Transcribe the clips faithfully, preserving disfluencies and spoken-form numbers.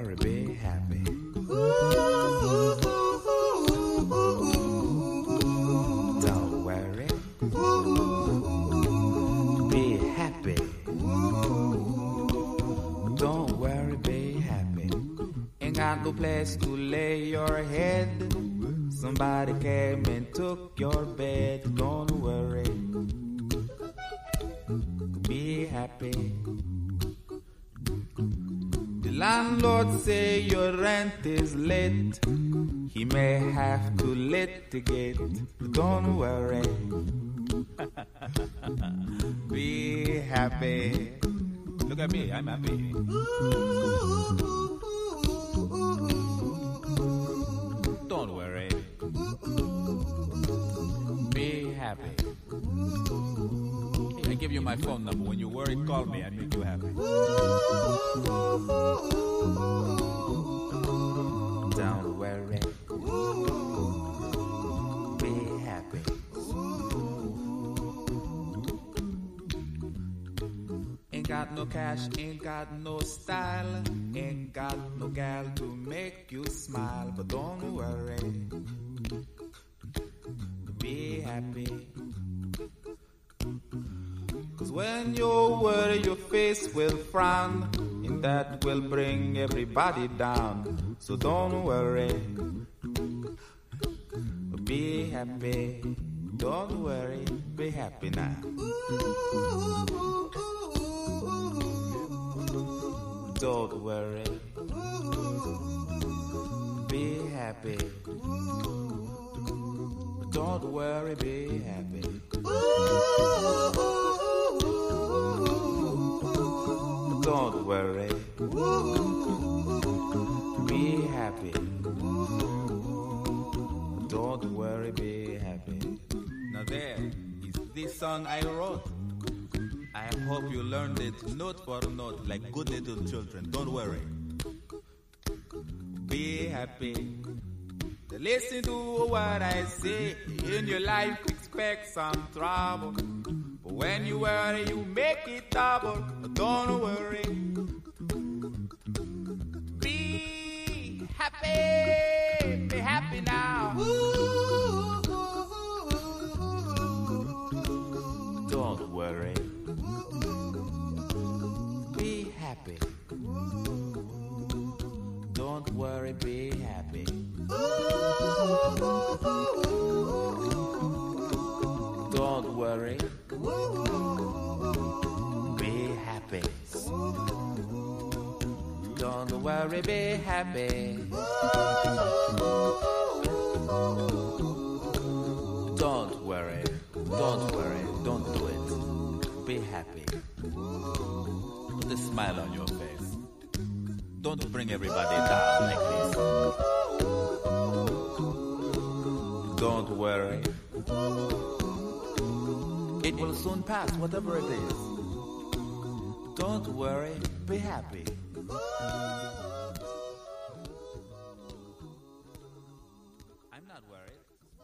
worry, be happy. Don't worry, be happy. Don't worry, be happy. Ain't got no place to lay your head. Somebody came and took your bed. Don't worry, be happy. The landlord say your rent is late. He may have to litigate. Don't worry, be happy. Look at me, I'm happy. Don't worry, be happy. I give you my phone number. When you worry, call me. I make you happy. Don't worry, be happy. Ain't got no cash, ain't got no style, ain't got no gal to make you smile. But don't worry, be happy. Cause when you worry, your face will frown, and that will bring everybody down. So don't worry, be happy. Don't worry, be happy now. Don't worry, be happy. Don't worry, be happy. Don't worry, be happy. Don't worry, be happy. Now there is this song I wrote. I hope you learned it note for note like good little children. Don't worry, be happy. Listen to what I say. In your life expect some trouble, but when you worry you make it double. Don't worry, be happy. Be happy now. Don't worry, be happy. Don't worry, be happy. Don't worry, be happy. Don't worry, be happy. Don't worry, don't worry, don't do it. Be happy. Put a smile on your face. Don't bring everybody down like this. Don't worry, it will soon pass, whatever it is. Don't worry, be happy. I'm not worried.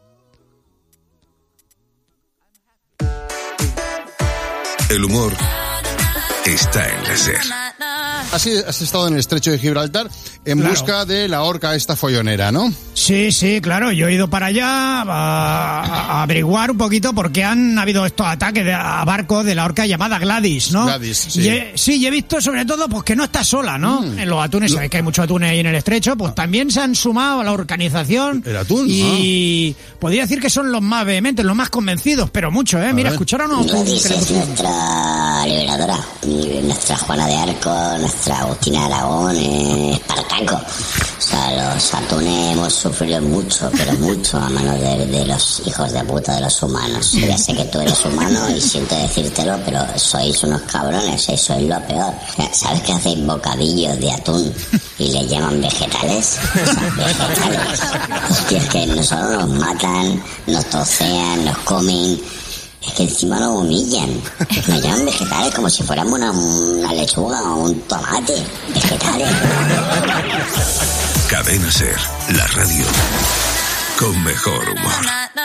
El humor está en la SER. Así has estado en el estrecho de Gibraltar en claro. busca de la orca esta follonera, ¿no? Sí, sí, claro. Yo he ido para allá a, a averiguar un poquito por qué han habido estos ataques de, a barcos de la orca llamada Gladys, ¿no? Gladys, sí. Y he, sí, y he visto sobre todo pues que no está sola, ¿no? Mm. En los atunes, sabéis que hay muchos atunes ahí en el estrecho, pues también se han sumado a la organización. El atún, y ah. podría decir que son los más vehementes, los más convencidos, pero mucho, ¿eh? A Mira, ver. escucharon a Gladys es nuestra liberadora, nuestra Juana de Arco, nuestra Agustina de Aragón, eh, Espartaco. O sea, los atunes hemos sufrido mucho, pero mucho a manos de, de los hijos de puta de los humanos. Ya sé que tú eres humano y siento decírtelo, pero sois unos cabrones, eso es lo peor. ¿Sabes que hacéis bocadillos de atún y le llaman vegetales? O sea, vegetales. Hostia, es que nosotros nos matan, nos tocean, nos comen. Es que encima nos humillan. Nos llaman vegetales como si fuéramos una, una lechuga o un tomate. Vegetales. Cadena SER, la radio con mejor humor.